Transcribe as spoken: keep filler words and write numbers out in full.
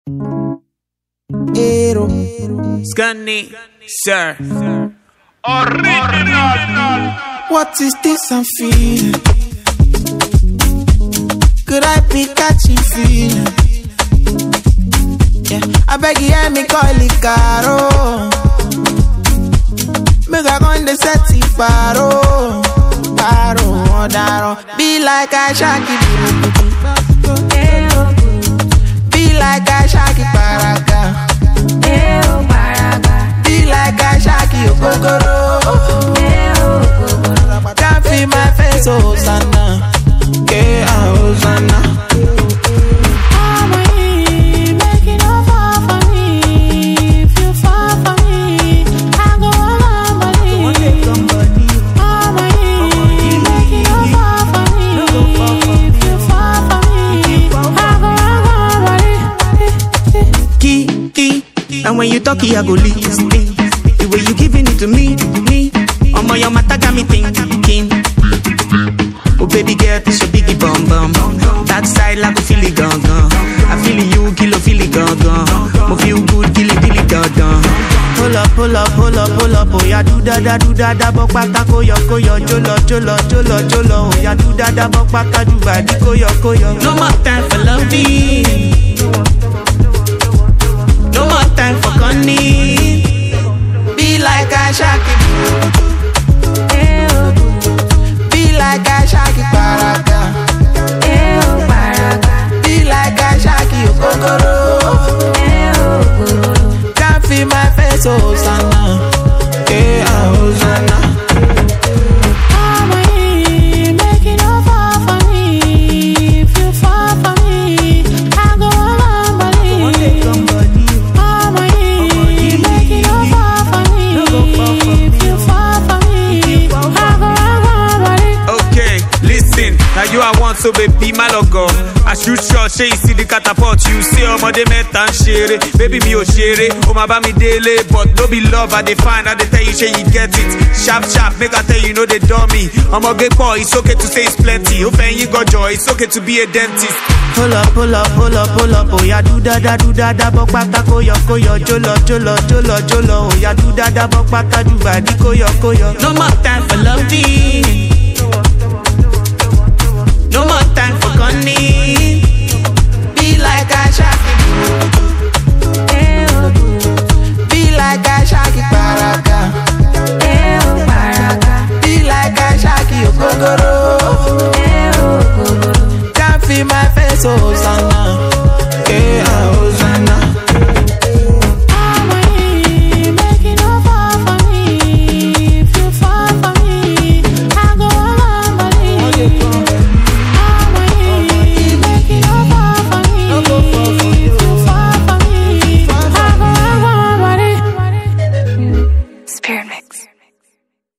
Ero. Scunny, sir. Original. What is this I'm feeling? Could I be catching feeling? Yeah, I beg you hear me call it caro. Make I go in the set it paro. Paro, daro. Be like I shaki. Be like I shaki paraka. Be like I shaki okokoro. Can't feel my face, oh Sana. Yeah, oh Sana. And when you talk, I go listen. The way you giving it to me, me. Oh my, your mata got me thinking. Oh baby girl, this your biggie bum bum. That side like a feel it gone gone. I feel you, kill a feel it gone gone. Mo feel good, kill it, kill it gone gone. Pull up, pull up, pull up, pull up. Oh ya do da da do da da bok bata koyo koyo. Jolo, jolo, jolo, jolo. Oh ya do da da bok bata do badi koyo koyo. No more time for loving. No more time for gunning. Be like I shaki. Be like I shaki paraka. Be like I shaki okokoro. Can't feel my face, oh Sana. Yeah, oh Sana. Now you I want so baby my logo. I shoot shot, say you see the catapult. You say oh my met and share it. Baby me oh share it. Oh my bami daily, but no be love. I define, I tell you say you get it. Sharp sharp, make I tell you know they dummy. I'm a gay boy, it's okay to say it's plenty. Open you got joy, it's okay to be a dentist. Pull up, pull up, pull up, pull up. Oh ya do da da do da da bok bata koyo koyo. Jolo jolo jolo jolo. Oh ya do da da bok bata do badi koyo koyo. No more time for loving. No more time for gunning.